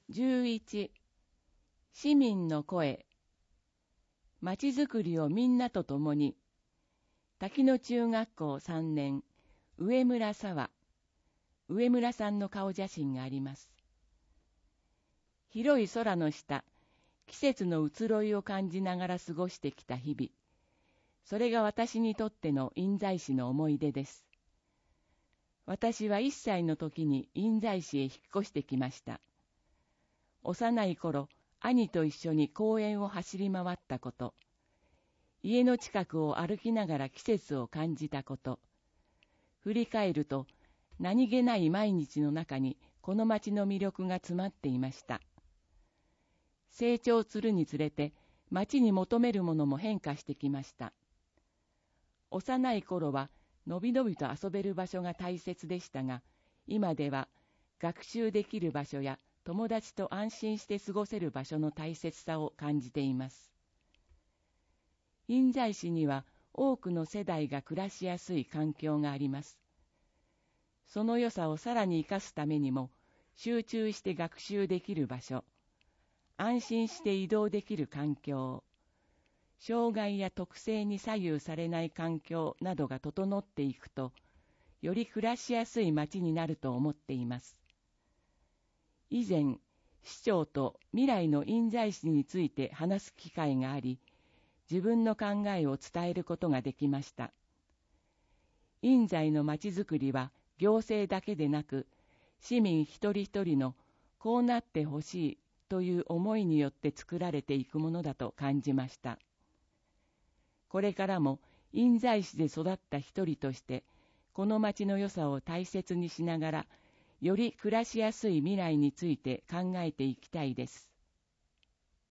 11、市民の声。まちづくりをみんなと共に。滝野中学校3年、上村沢。上村さんの顔写真があります。広い空の下、季節の移ろいを感じながら過ごしてきた日々。それが私にとっての印西市の思い出です。私は1歳の時に印西市へ引っ越してきました。幼い頃、兄と一緒に公園を走り回ったこと、家の近くを歩きながら季節を感じたこと、振り返ると何気ない毎日の中にこの町の魅力が詰まっていました。成長するにつれて町に求めるものも変化してきました。幼い頃はのびのびと遊べる場所が大切でしたが、今では学習できる場所や友達と安心して過ごせる場所の大切さを感じています。印西市には多くの世代が暮らしやすい環境があります。その良さをさらに生かすためにも、集中して学習できる場所、安心して移動できる環境、障害や特性に左右されない環境などが整っていくと、より暮らしやすい街になると思っています。以前、市長と未来の印西市について話す機会があり、自分の考えを伝えることができました。印西の街づくりは行政だけでなく、市民一人一人のこうなってほしいという思いによって作られていくものだと感じました。これからも印西市で育った一人として、この町の良さを大切にしながら、より暮らしやすい未来について考えていきたいです。